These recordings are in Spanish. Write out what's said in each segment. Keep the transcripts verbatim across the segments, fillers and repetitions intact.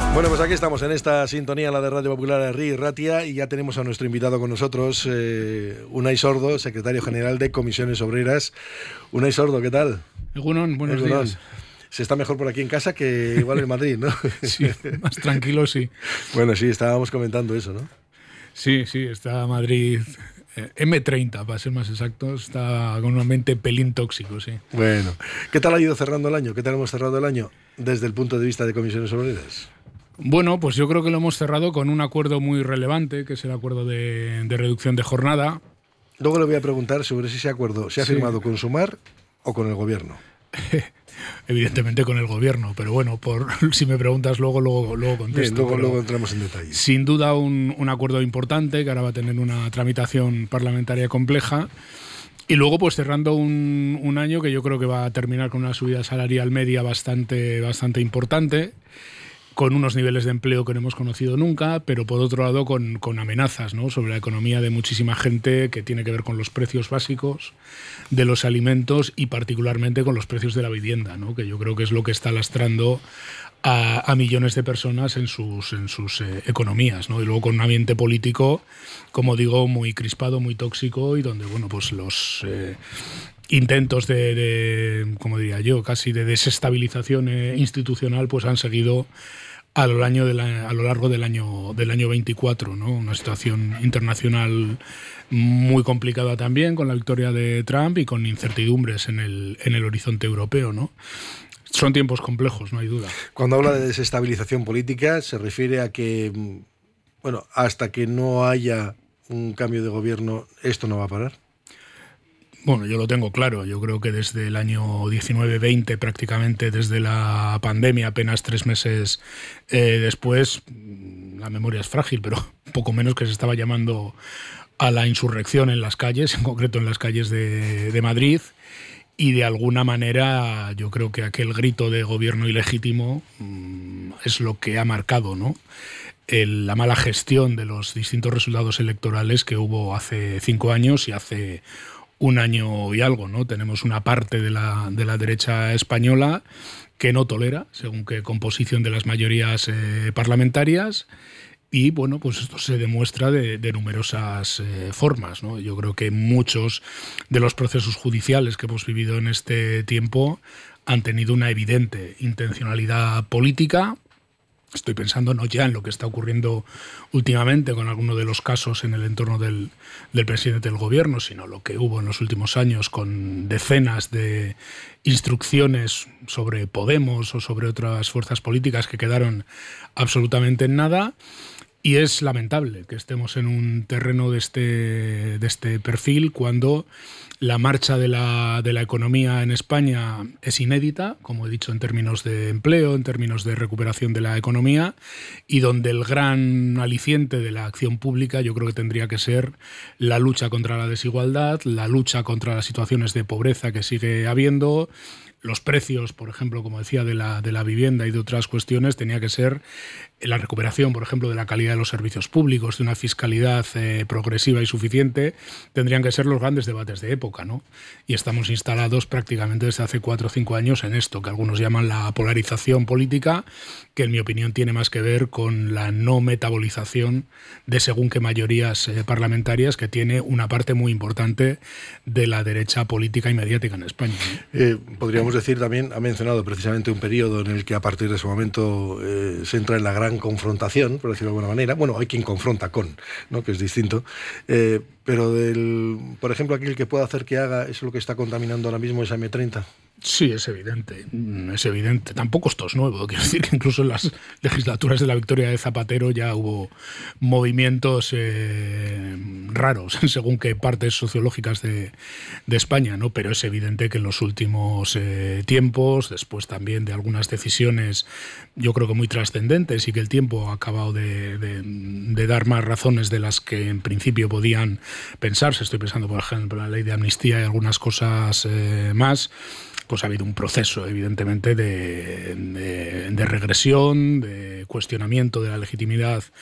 Bueno, pues aquí estamos en esta sintonía, la de Radio Popular Herri y Ratia, y ya tenemos a nuestro invitado con nosotros, eh, Unai Sordo, secretario general de Comisiones Obreras. Unai Sordo, ¿qué tal? Egunon, buenos Egunon. días. Se está mejor por aquí en casa que igual en Madrid, ¿no? Sí, más tranquilo, sí. Bueno, sí, estábamos comentando eso, ¿no? Sí, sí, está Madrid eh, eme treinta, para ser más exactos, está con un ambiente pelín tóxico, sí. Bueno, ¿qué tal ha ido cerrando el año? ¿Qué tal hemos cerrado el año desde el punto de vista de Comisiones Obreras? Bueno, pues yo creo que lo hemos cerrado con un acuerdo muy relevante, que es el acuerdo de, de reducción de jornada. Luego le voy a preguntar sobre si ese acuerdo se ha Sí. firmado con Sumar o con el Gobierno. Evidentemente con el Gobierno, pero bueno, por si me preguntas luego, luego, luego contesto. Bien, luego, pero luego entramos en detalle. Sin duda un, un acuerdo importante, que ahora va a tener una tramitación parlamentaria compleja. Y luego, pues cerrando un, un año que yo creo que va a terminar con una subida salarial media bastante, bastante importante, con unos niveles de empleo que no hemos conocido nunca, pero por otro lado con, con amenazas, ¿no?, sobre la economía de muchísima gente, que tiene que ver con los precios básicos de los alimentos y particularmente con los precios de la vivienda, ¿no?, que yo creo que es lo que está lastrando a, a millones de personas en sus, en sus eh, economías, ¿no? Y luego con un ambiente político, como digo, muy crispado, muy tóxico, y donde, bueno, pues los eh, intentos de, de, como diría yo, casi de desestabilización eh, institucional, pues han seguido a lo, año de la, a lo largo del año del año veinticuatro, ¿no? Una situación internacional muy complicada también, con la victoria de Trump y con incertidumbres en el, en el horizonte europeo, ¿no? Son tiempos complejos, no hay duda. Cuando habla de desestabilización política, se refiere a que, bueno, hasta que no haya un cambio de gobierno, esto no va a parar. Bueno, yo lo tengo claro. Yo creo que desde el año diecinueve veinte, prácticamente desde la pandemia, apenas tres meses eh, después, la memoria es frágil, pero poco menos que se estaba llamando a la insurrección en las calles, en concreto en las calles de, de Madrid. Y de alguna manera yo creo que aquel grito de gobierno ilegítimo mmm, es lo que ha marcado, ¿no?, El, la mala gestión de los distintos resultados electorales que hubo hace cinco años y hace un año y algo, ¿no? Tenemos una parte de la, de la derecha española que no tolera, según qué composición de las mayorías eh, parlamentarias. Y bueno, pues esto se demuestra de, de numerosas eh, formas, ¿no? Yo creo que muchos de los procesos judiciales que hemos vivido en este tiempo han tenido una evidente intencionalidad política. Estoy pensando no ya en lo que está ocurriendo últimamente con alguno de los casos en el entorno del, del presidente del gobierno, sino lo que hubo en los últimos años con decenas de instrucciones sobre Podemos o sobre otras fuerzas políticas que quedaron absolutamente en nada. Y es lamentable que estemos en un terreno de este, de este perfil cuando la marcha de la, de la economía en España es inédita, como he dicho, en términos de empleo, en términos de recuperación de la economía, y donde el gran aliciente de la acción pública yo creo que tendría que ser la lucha contra la desigualdad, la lucha contra las situaciones de pobreza que sigue habiendo. Los precios, por ejemplo, como decía, de la, de la vivienda y de otras cuestiones, tenía que ser la recuperación, por ejemplo, de la calidad de los servicios públicos, de una fiscalidad eh, progresiva y suficiente, tendrían que ser los grandes debates de época, ¿no? Y estamos instalados prácticamente desde hace cuatro o cinco años en esto, que algunos llaman la polarización política, que en mi opinión tiene más que ver con la no metabolización de según qué mayorías eh, parlamentarias que tiene una parte muy importante de la derecha política y mediática en España, ¿no? Eh, podríamos decir también, ha mencionado precisamente un periodo en el que a partir de ese momento eh, se entra en la gran confrontación, por decirlo de alguna manera. Bueno, hay quien confronta con, ¿no?, que es distinto. Eh, pero, del, por ejemplo, aquel que pueda hacer que haga, ¿es lo que está contaminando ahora mismo esa eme treinta? Sí, es evidente, es evidente. Tampoco esto es nuevo. Quiero decir que incluso en las legislaturas de la victoria de Zapatero ya hubo movimientos eh, raros, según qué partes sociológicas de, de España, ¿no? Pero es evidente que en los últimos eh, tiempos, después también de algunas decisiones, yo creo que muy trascendentes, y que el tiempo ha acabado de, de, de dar más razones de las que en principio podían pensarse. Estoy pensando, por ejemplo, en la ley de amnistía y algunas cosas eh, más. Pues ha habido un proceso, evidentemente, de, de, de regresión, de cuestionamiento de la legitimidad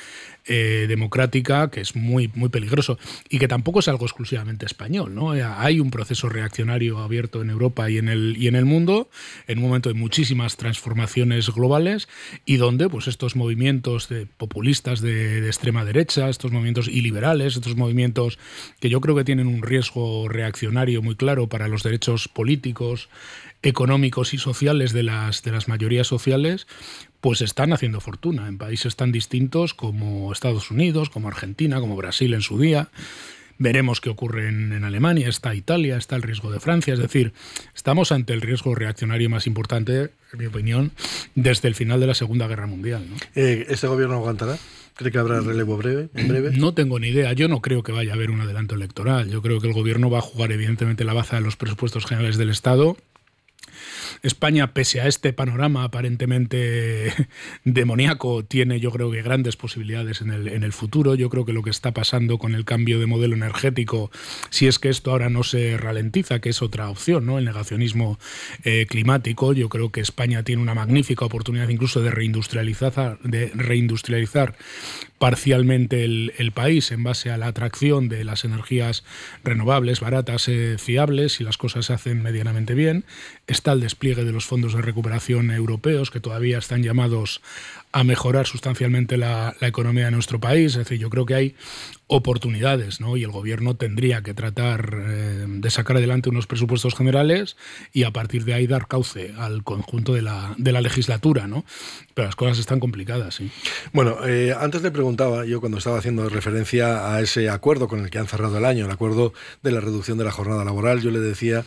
eh, democrática que es muy, muy peligroso y que tampoco es algo exclusivamente español, ¿no? Hay un proceso reaccionario abierto en Europa y en el, y en el mundo, en un momento de muchísimas transformaciones globales y donde pues, estos movimientos de populistas de, de extrema derecha, estos movimientos iliberales, estos movimientos que yo creo que tienen un riesgo reaccionario muy claro para los derechos políticos, económicos y sociales de las, de las mayorías sociales, pues están haciendo fortuna en países tan distintos como Estados Unidos, como Argentina, como Brasil en su día. Veremos qué ocurre en, en Alemania, está Italia, está el riesgo de Francia. Es decir, estamos ante el riesgo reaccionario más importante, en mi opinión, desde el final de la Segunda Guerra Mundial, ¿no? Eh, ¿Este gobierno aguantará? ¿Cree que habrá relevo breve, en breve? No tengo ni idea. Yo no creo que vaya a haber un adelanto electoral. Yo creo que el gobierno va a jugar evidentemente la baza de los presupuestos generales del Estado. España, pese a este panorama aparentemente demoníaco, tiene yo creo que grandes posibilidades en el, en el futuro. Yo creo que lo que está pasando con el cambio de modelo energético, si es que esto ahora no se ralentiza, que es otra opción, ¿no? El negacionismo eh, climático, yo creo que España tiene una magnífica oportunidad incluso de reindustrializar, de reindustrializar parcialmente el, el país en base a la atracción de las energías renovables, baratas, eh, fiables, si las cosas se hacen medianamente bien. Está el despliegue de los fondos de recuperación europeos que todavía están llamados a mejorar sustancialmente la, la economía de nuestro país. Es decir, yo creo que hay oportunidades, ¿no? Y el gobierno tendría que tratar eh, de sacar adelante unos presupuestos generales y a partir de ahí dar cauce al conjunto de la, de la legislatura, ¿no? Pero las cosas están complicadas, sí. Bueno, eh, antes le preguntaba, yo cuando estaba haciendo referencia a ese acuerdo con el que han cerrado el año, el acuerdo de la reducción de la jornada laboral, yo le decía...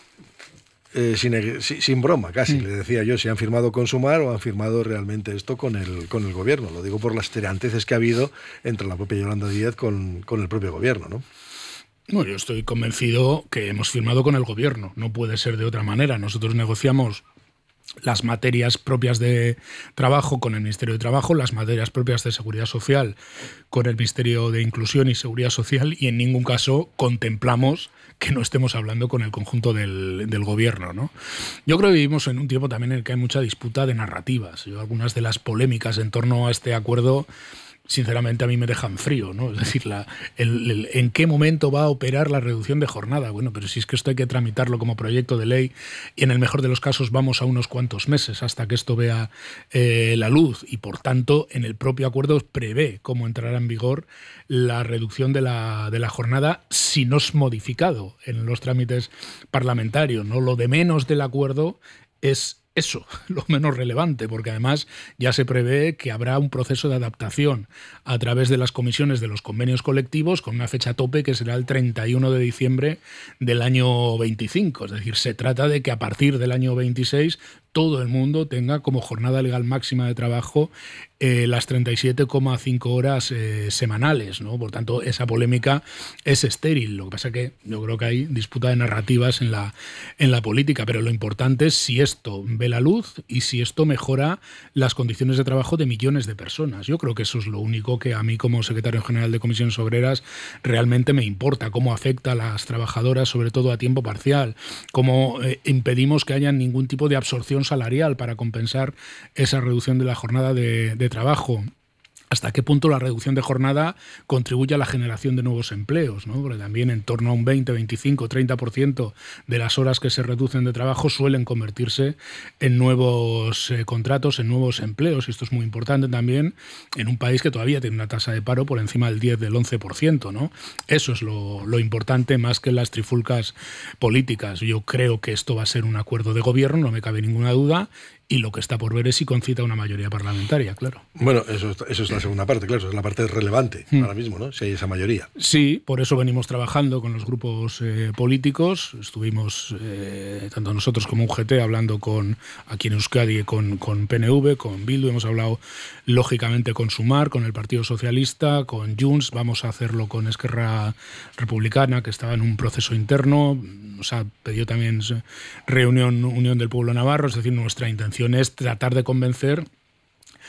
Eh, sin, sin broma, casi, mm. le decía yo, si han firmado con Sumar o han firmado realmente esto con el, con el gobierno. Lo digo por las tiranteces que ha habido entre la propia Yolanda Díaz con, con el propio gobierno, ¿no? No, yo estoy convencido que hemos firmado con el gobierno. No puede ser de otra manera. Nosotros negociamos las materias propias de trabajo con el Ministerio de Trabajo, las materias propias de Seguridad Social con el Ministerio de Inclusión y Seguridad Social y en ningún caso contemplamos que no estemos hablando con el conjunto del, del gobierno, ¿no? Yo creo que vivimos en un tiempo también en el que hay mucha disputa de narrativas. Yo, algunas de las polémicas en torno a este acuerdo, sinceramente a mí me dejan frío, ¿no? Es decir, la, el, el, ¿en qué momento va a operar la reducción de jornada? Bueno, pero si es que esto hay que tramitarlo como proyecto de ley y en el mejor de los casos vamos a unos cuantos meses hasta que esto vea eh, la luz y por tanto en el propio acuerdo prevé cómo entrará en vigor la reducción de la, de la jornada si no es modificado en los trámites parlamentarios, ¿no? Lo de menos del acuerdo es eso, lo menos relevante, porque además ya se prevé que habrá un proceso de adaptación a través de las comisiones de los convenios colectivos con una fecha tope que será el treinta y uno de diciembre del año veinticinco. Es decir, se trata de que a partir del año veintiséis todo el mundo tenga como jornada legal máxima de trabajo eh, las treinta y siete coma cinco horas eh, semanales, ¿no? Por tanto, esa polémica es estéril. Lo que pasa es que yo creo que hay disputa de narrativas en la, en la política, pero lo importante es si esto ve la luz y si esto mejora las condiciones de trabajo de millones de personas. Yo creo que eso es lo único que a mí como secretario general de Comisiones Obreras realmente me importa, cómo afecta a las trabajadoras, sobre todo a tiempo parcial, cómo eh, impedimos que haya ningún tipo de absorción salarial para compensar esa reducción de la jornada de, de trabajo. ¿Hasta qué punto la reducción de jornada contribuye a la generación de nuevos empleos, ¿no? Porque también en torno a un veinte, veinticinco, treinta por ciento de las horas que se reducen de trabajo suelen convertirse en nuevos eh, contratos, en nuevos empleos. Y esto es muy importante también en un país que todavía tiene una tasa de paro por encima del diez, del once por ciento, ¿no? Eso es lo, lo importante más que las trifulcas políticas. Yo creo que esto va a ser un acuerdo de gobierno, no me cabe ninguna duda. Y lo que está por ver es si concita una mayoría parlamentaria, claro. Bueno, eso, eso es la segunda parte, claro, es la parte relevante mm. ahora mismo, ¿no? Si hay esa mayoría. Sí, por eso venimos trabajando con los grupos eh, políticos. Estuvimos, eh, tanto nosotros como U G T, hablando con aquí en Euskadi con, con P N V, con Bildu. Hemos hablado, lógicamente, con Sumar, con el Partido Socialista, con Junts. Vamos a hacerlo con Esquerra Republicana, que estaba en un proceso interno. Nos ha pedido también reunión Unión del Pueblo Navarro. Es decir, nuestra intención es tratar de convencer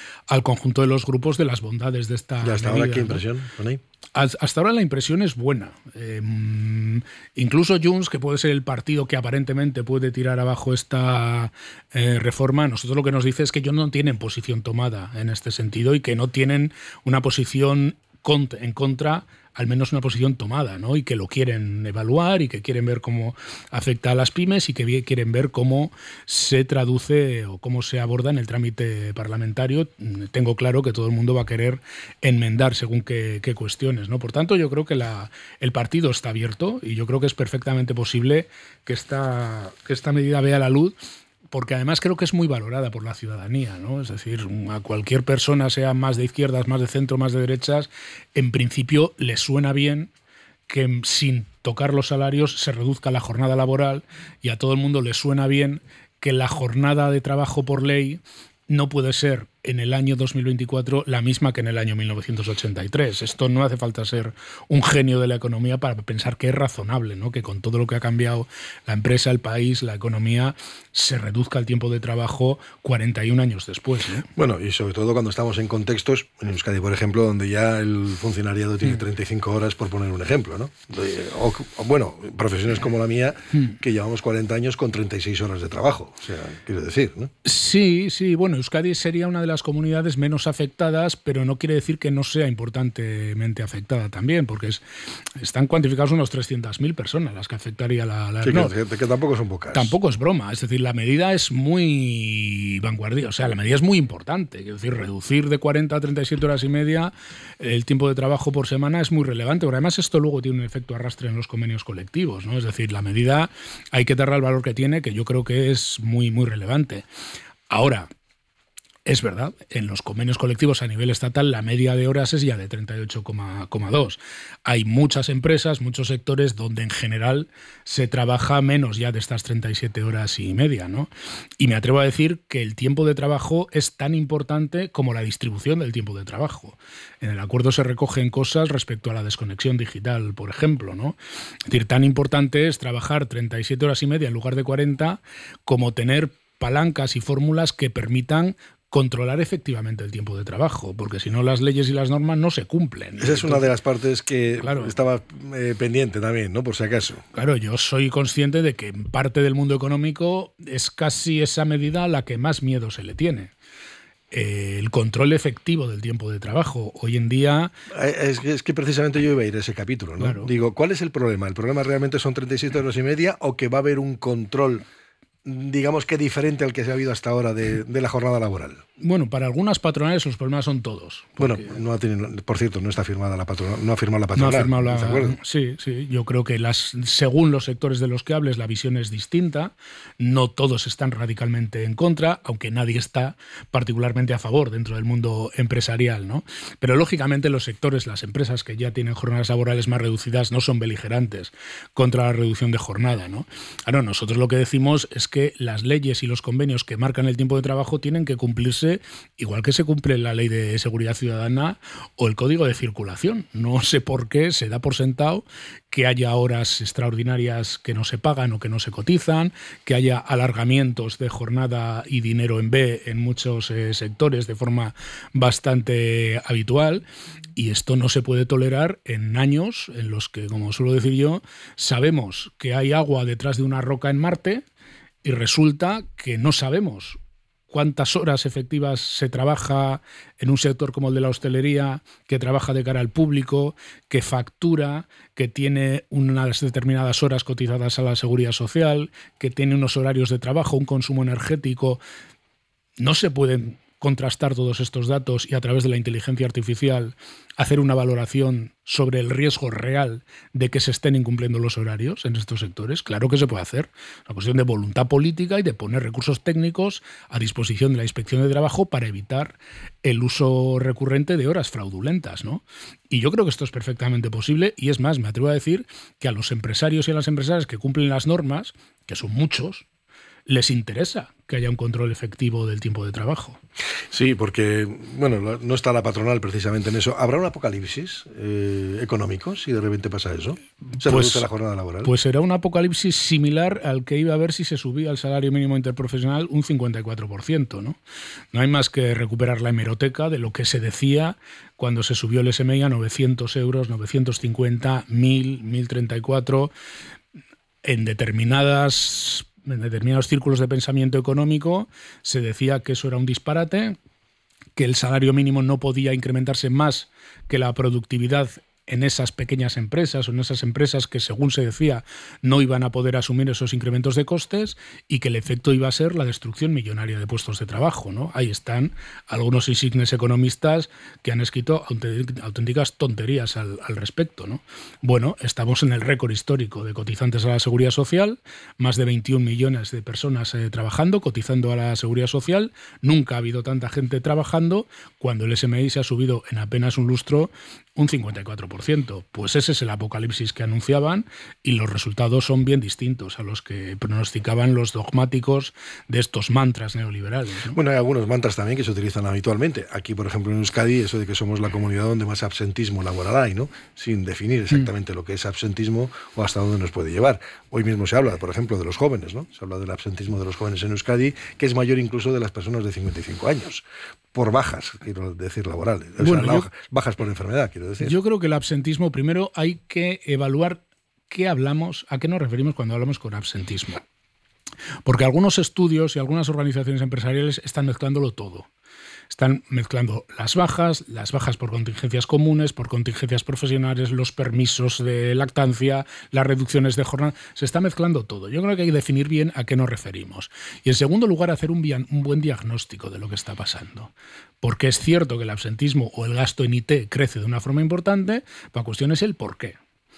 al conjunto de los grupos de las bondades de esta medida. ¿Y hasta medida, ahora qué ¿no? impresión con ahí? Hasta ahora la impresión es buena. Eh, incluso Junts, que puede ser el partido que aparentemente puede tirar abajo esta eh, reforma, nosotros lo que nos dice es que ellos no tienen posición tomada en este sentido y que no tienen una posición en contra, al menos una posición tomada, ¿no? Y que lo quieren evaluar y que quieren ver cómo afecta a las pymes y que quieren ver cómo se traduce o cómo se aborda en el trámite parlamentario. Tengo claro que todo el mundo va a querer enmendar según qué, qué cuestiones, ¿no? Por tanto, yo creo que la, el partido está abierto y yo creo que es perfectamente posible que esta, que esta medida vea la luz, porque además creo que es muy valorada por la ciudadanía, ¿no? Es decir, a cualquier persona, sea más de izquierdas, más de centro, más de derechas, en principio le suena bien que sin tocar los salarios se reduzca la jornada laboral, y a todo el mundo le suena bien que la jornada de trabajo por ley no puede ser en el año dos mil veinticuatro la misma que en el año mil novecientos ochenta y tres. Esto no hace falta ser un genio de la economía para pensar que es razonable, ¿no? Que con todo lo que ha cambiado la empresa, el país, la economía, se reduzca el tiempo de trabajo cuarenta y un años después, ¿no? Bueno, y sobre todo cuando estamos en contextos, en Euskadi, por ejemplo, donde ya el funcionariado tiene treinta y cinco horas, por poner un ejemplo, ¿no? O, o bueno, profesiones como la mía, que llevamos cuarenta años con treinta y seis horas de trabajo. O sea, quiero decir, ¿no? Sí, sí, bueno, Euskadi sería una de las comunidades menos afectadas, pero no quiere decir que no sea importantemente afectada también, porque es, están cuantificados unos trescientas mil personas las que afectaría la, la sí, que, que, que tampoco son pocas. Tampoco es broma, es decir, la medida es muy vanguardista, o sea, la medida es muy importante, es decir, reducir de cuarenta a treinta y siete horas y media el tiempo de trabajo por semana es muy relevante, pero además esto luego tiene un efecto arrastre en los convenios colectivos, ¿no? Es decir, la medida hay que darle el valor que tiene, que yo creo que es muy, muy relevante. Ahora, es verdad, en los convenios colectivos a nivel estatal la media de horas es ya de treinta y ocho coma dos. Hay muchas empresas, muchos sectores donde en general se trabaja menos ya de estas treinta y siete horas y media, ¿no? Y me atrevo a decir que el tiempo de trabajo es tan importante como la distribución del tiempo de trabajo. En el acuerdo se recogen cosas respecto a la desconexión digital, por ejemplo, ¿no? Es decir, tan importante es trabajar treinta y siete horas y media en lugar de cuarenta como tener palancas y fórmulas que permitan controlar efectivamente el tiempo de trabajo, porque si no las leyes y las normas no se cumplen. Esa es una de las partes que claro, estaba eh, pendiente también, ¿no? Por si acaso. Claro, yo soy consciente de que en parte del mundo económico es casi esa medida a la que más miedo se le tiene. Eh, el control efectivo del tiempo de trabajo. Hoy en día... Es que, es que precisamente yo iba a ir a ese capítulo, ¿no? Claro. Digo, ¿cuál es el problema? ¿El problema realmente son treinta y siete horas y media o que va a haber un control, digamos que diferente al que se ha habido hasta ahora de, de la jornada laboral? Bueno, para algunas patronales los problemas son todos. Bueno, no ha tenido, por cierto, no está firmada la patronal, no ha firmado la patronal. No ha firmado la, ¿de acuerdo? Sí, sí. Yo creo que las, según los sectores de los que hables, la visión es distinta. No todos están radicalmente en contra, aunque nadie está particularmente a favor dentro del mundo empresarial, ¿no? Pero lógicamente los sectores, las empresas que ya tienen jornadas laborales más reducidas, no son beligerantes contra la reducción de jornada, ¿no? Ahora, nosotros lo que decimos es que las leyes y los convenios que marcan el tiempo de trabajo tienen que cumplirse igual que se cumple la Ley de Seguridad Ciudadana o el Código de Circulación. No sé por qué se da por sentado que haya horas extraordinarias que no se pagan o que no se cotizan, que haya alargamientos de jornada y dinero en B en muchos eh, sectores de forma bastante habitual, y esto no se puede tolerar en años en los que, como suelo decir yo, sabemos que hay agua detrás de una roca en Marte y resulta que no sabemos cuántas horas efectivas se trabaja en un sector como el de la hostelería, que trabaja de cara al público, que factura, que tiene unas determinadas horas cotizadas a la seguridad social, que tiene unos horarios de trabajo, un consumo energético. No se pueden contrastar todos estos datos y a través de la inteligencia artificial hacer una valoración sobre el riesgo real de que se estén incumpliendo los horarios en estos sectores. Claro que se puede hacer. Es una cuestión de voluntad política y de poner recursos técnicos a disposición de la Inspección de Trabajo para evitar el uso recurrente de horas fraudulentas, ¿no? Y yo creo que esto es perfectamente posible, y es más, me atrevo a decir que a los empresarios y a las empresarias que cumplen las normas, que son muchos, les interesa que haya un control efectivo del tiempo de trabajo. Sí, porque, bueno, no está la patronal precisamente en eso. ¿Habrá un apocalipsis eh, económico si de repente pasa eso? ¿Se Pues, reduce la jornada laboral? Pues será un apocalipsis similar al que iba a haber si se subía el salario mínimo interprofesional un cincuenta y cuatro por ciento, ¿no? No hay más que recuperar la hemeroteca de lo que se decía cuando se subió el S M I a novecientos euros, novecientos cincuenta, mil, mil treinta y cuatro. En determinadas... En determinados círculos de pensamiento económico se decía que eso era un disparate, que el salario mínimo no podía incrementarse más que la productividad en esas pequeñas empresas o en esas empresas que, según se decía, no iban a poder asumir esos incrementos de costes y que el efecto iba a ser la destrucción millonaria de puestos de trabajo, ¿no? Ahí están algunos insignes economistas que han escrito auténticas tonterías al, al respecto, ¿no? Bueno, estamos en el récord histórico de cotizantes a la Seguridad Social, más de veintiún millones de personas eh, trabajando, cotizando a la Seguridad Social. Nunca ha habido tanta gente trabajando cuando el S M I se ha subido en apenas un lustro un cincuenta y cuatro por ciento. Pues ese es el apocalipsis que anunciaban y los resultados son bien distintos a los que pronosticaban los dogmáticos de estos mantras neoliberales, ¿no? Bueno, hay algunos mantras también que se utilizan habitualmente. Aquí, por ejemplo, en Euskadi, eso de que somos la comunidad donde más absentismo laboral hay, ¿no? Sin definir exactamente mm. lo que es absentismo o hasta dónde nos puede llevar. Hoy mismo se habla, por ejemplo, de los jóvenes, ¿no? Se habla del absentismo de los jóvenes en Euskadi, que es mayor incluso de las personas de cincuenta y cinco años. Por bajas, quiero decir, laborales. O bueno, sea, yo, bajas por enfermedad, quiero decir. Yo creo que el absentismo, primero hay que evaluar qué hablamos, a qué nos referimos cuando hablamos con absentismo. Porque algunos estudios y algunas organizaciones empresariales están mezclándolo todo. Están mezclando las bajas, las bajas por contingencias comunes, por contingencias profesionales, los permisos de lactancia, las reducciones de jornada. Se está mezclando todo. Yo creo que hay que definir bien a qué nos referimos. Y en segundo lugar, hacer un, bien, un buen diagnóstico de lo que está pasando. Porque es cierto que el absentismo o el gasto en I T crece de una forma importante, la cuestión es el por qué.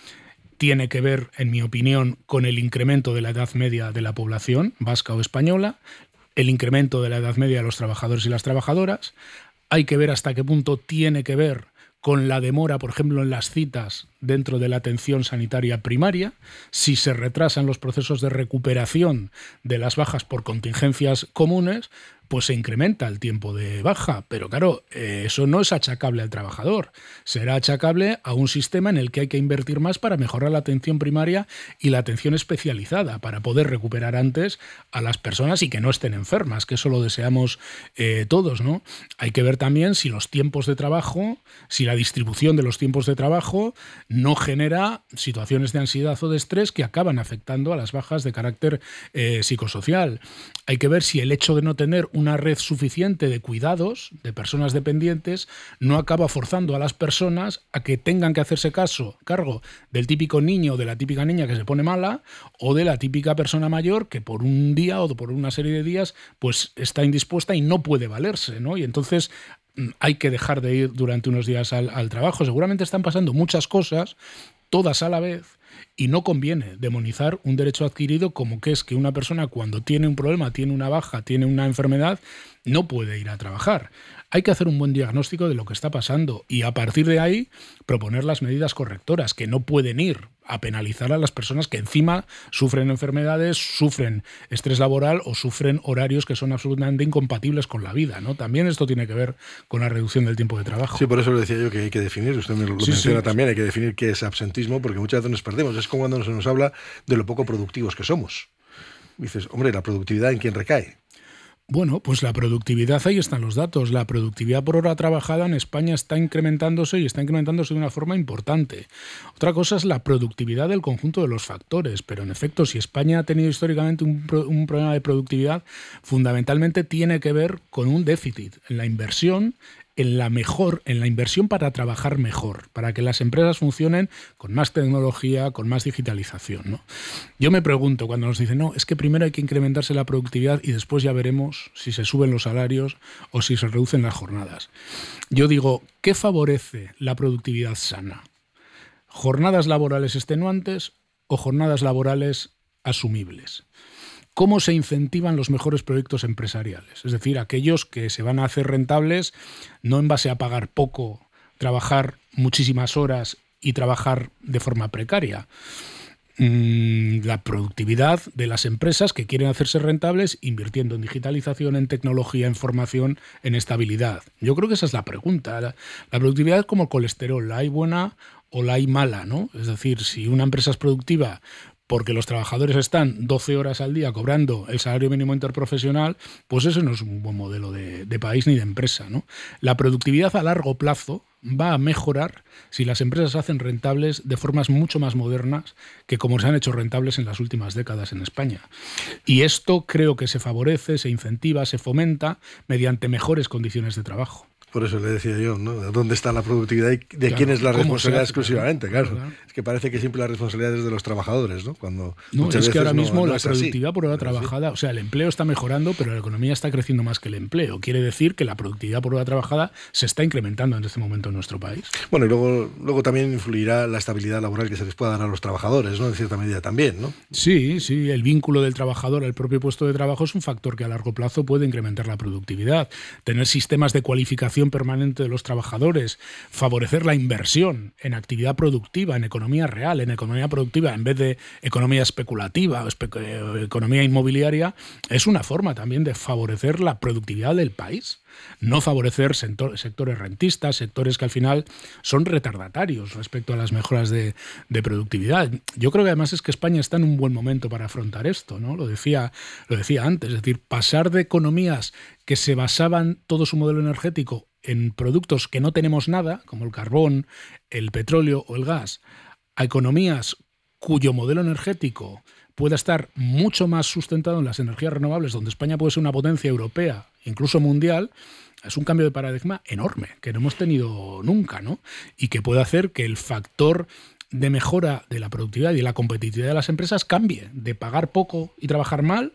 Tiene que ver, en mi opinión, con el incremento de la edad media de la población vasca o española, el incremento de la edad media de los trabajadores y las trabajadoras. Hay que ver hasta qué punto tiene que ver con la demora, por ejemplo, en las citas dentro de la atención sanitaria primaria, si se retrasan los procesos de recuperación de las bajas por contingencias comunes, pues se incrementa el tiempo de baja. Pero claro, eh, eso no es achacable al trabajador. Será achacable a un sistema en el que hay que invertir más para mejorar la atención primaria y la atención especializada, para poder recuperar antes a las personas y que no estén enfermas, que eso lo deseamos eh, todos, ¿no? Hay que ver también si los tiempos de trabajo, si la distribución de los tiempos de trabajo no genera situaciones de ansiedad o de estrés que acaban afectando a las bajas de carácter eh, psicosocial. Hay que ver si el hecho de no tener una red suficiente de cuidados de personas dependientes no acaba forzando a las personas a que tengan que hacerse caso, cargo del típico niño o de la típica niña que se pone mala, o de la típica persona mayor que por un día o por una serie de días pues está indispuesta y no puede valerse, ¿no? Y entonces hay que dejar de ir durante unos días al, al trabajo. Seguramente están pasando muchas cosas, todas a la vez, y no conviene demonizar un derecho adquirido como que es que una persona cuando tiene un problema, tiene una baja, tiene una enfermedad, no puede ir a trabajar. Hay que hacer un buen diagnóstico de lo que está pasando y a partir de ahí proponer las medidas correctoras, que no pueden ir a penalizar a las personas que encima sufren enfermedades, sufren estrés laboral o sufren horarios que son absolutamente incompatibles con la vida, ¿no? También esto tiene que ver con la reducción del tiempo de trabajo. Sí, por eso le decía yo que hay que definir, usted me lo sí, menciona sí. también, hay que definir qué es absentismo, porque muchas veces nos perdemos. Es como cuando se nos habla de lo poco productivos que somos. Dices, hombre, ¿la productividad en quién recae? Bueno, pues la productividad, ahí están los datos. La productividad por hora trabajada en España está incrementándose y está incrementándose de una forma importante. Otra cosa es la productividad del conjunto de los factores, pero en efecto, si España ha tenido históricamente un, un problema de productividad, fundamentalmente tiene que ver con un déficit en la inversión, en la mejor, en la inversión para trabajar mejor, para que las empresas funcionen con más tecnología, con más digitalización, ¿no? Yo me pregunto cuando nos dicen, no, es que primero hay que incrementarse la productividad y después ya veremos si se suben los salarios o si se reducen las jornadas. Yo digo, ¿qué favorece la productividad sana? ¿Jornadas laborales extenuantes o jornadas laborales asumibles? ¿Cómo se incentivan los mejores proyectos empresariales? Es decir, aquellos que se van a hacer rentables no en base a pagar poco, trabajar muchísimas horas y trabajar de forma precaria. mmm, la productividad de las empresas que quieren hacerse rentables invirtiendo en digitalización, en tecnología, en formación, en estabilidad. Yo creo que esa es la pregunta. La, la productividad es como el colesterol, la hay buena o la hay mala, ¿no? Es decir, si una empresa es productiva porque los trabajadores están doce horas al día cobrando el salario mínimo interprofesional, pues eso no es un buen modelo de, de país ni de empresa, ¿no? La productividad a largo plazo va a mejorar si las empresas se hacen rentables de formas mucho más modernas que como se han hecho rentables en las últimas décadas en España. Y esto creo que se favorece, se incentiva, se fomenta mediante mejores condiciones de trabajo. Por eso le decía yo, ¿no? ¿Dónde está la productividad y de claro, quién es la responsabilidad hace, exclusivamente? Claro. Claro, claro. Es que parece que siempre la responsabilidad es de los trabajadores, ¿no? Cuando no, es que ahora mismo no, no la es productividad así. por hora trabajada, o sea, el empleo está mejorando, pero la economía está creciendo más que el empleo. Quiere decir que la productividad por hora trabajada se está incrementando en este momento en nuestro país. Bueno, y luego, luego también influirá la estabilidad laboral que se les pueda dar a los trabajadores, ¿no? En cierta medida también, ¿no? Sí, sí, el vínculo del trabajador al propio puesto de trabajo es un factor que a largo plazo puede incrementar la productividad. Tener sistemas de cualificación permanente de los trabajadores, favorecer la inversión en actividad productiva, en economía real, en economía productiva, en vez de economía especulativa o espe economía inmobiliaria, es una forma también de favorecer la productividad del país. No favorecer sector, sectores rentistas, sectores que al final son retardatarios respecto a las mejoras de, de productividad. Yo creo que además es que España está en un buen momento para afrontar esto, ¿no? Lo decía, lo decía antes, es decir, pasar de economías que se basaban todo su modelo energético en productos que no tenemos nada, como el carbón, el petróleo o el gas, a economías cuyo modelo energético pueda estar mucho más sustentado en las energías renovables, donde España puede ser una potencia europea, incluso mundial, es un cambio de paradigma enorme, que no hemos tenido nunca, ¿no? Y que puede hacer que el factor de mejora de la productividad y de la competitividad de las empresas cambie, de pagar poco y trabajar mal,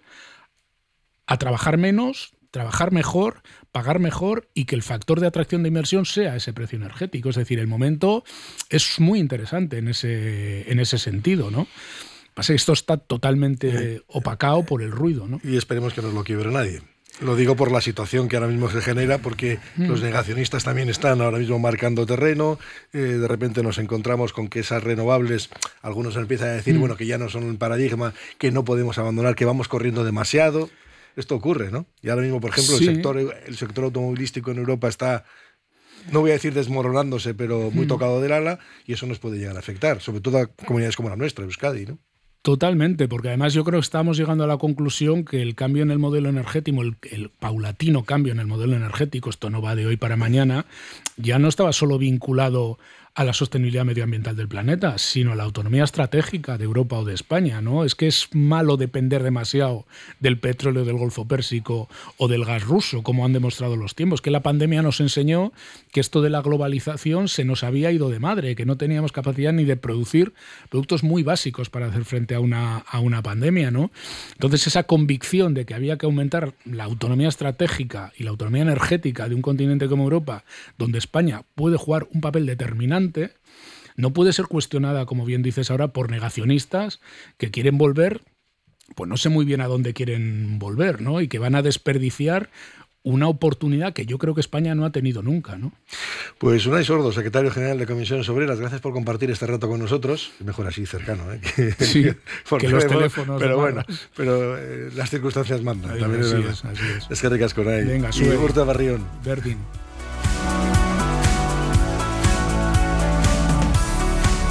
a trabajar menos, trabajar mejor, pagar mejor y que el factor de atracción de inversión sea ese precio energético. Es decir, el momento es muy interesante en ese, en ese sentido, ¿no? Pasa que esto está totalmente opacado por el ruido, ¿no? Y esperemos que no lo quiebre nadie. Lo digo por la situación que ahora mismo se genera, porque mm. los negacionistas también están ahora mismo marcando terreno. Eh, de repente nos encontramos con que esas renovables, algunos empiezan a decir, mm. bueno, que ya no son un paradigma, que no podemos abandonar, que vamos corriendo demasiado. Esto ocurre, ¿no? Y ahora mismo, por ejemplo, sí. el sector el sector automovilístico en Europa está, no voy a decir desmoronándose, pero muy mm. tocado del ala, y eso nos puede llegar a afectar, sobre todo a comunidades como la nuestra, Euskadi, ¿no? Totalmente, porque además yo creo que estamos llegando a la conclusión que el cambio en el modelo energético, el, el paulatino cambio en el modelo energético, esto no va de hoy para mañana, ya no estaba solo vinculado a la sostenibilidad medioambiental del planeta, sino a la autonomía estratégica de Europa o de España, ¿no? Es que es malo depender demasiado del petróleo del Golfo Pérsico o del gas ruso, como han demostrado los tiempos, que la pandemia nos enseñó que esto de la globalización se nos había ido de madre, que no teníamos capacidad ni de producir productos muy básicos para hacer frente a una, a una pandemia, ¿no? Entonces esa convicción de que había que aumentar la autonomía estratégica y la autonomía energética de un continente como Europa, donde España puede jugar un papel determinante, no puede ser cuestionada, como bien dices ahora, por negacionistas que quieren volver, pues no sé muy bien a dónde quieren volver, ¿no? Y que van a desperdiciar una oportunidad que yo creo que España no ha tenido nunca, ¿no? Pues Unai Sordo, secretario general de Comisiones Obreras, gracias por compartir este rato con nosotros. Mejor así, cercano, ¿eh? Que, sí, que los teléfonos. Pero bueno, pero eh, las circunstancias mandan. Ahí, también así es, es, así es. Es que ricasco, Unai. Venga, sube. Y Urte Barrión. Berdin.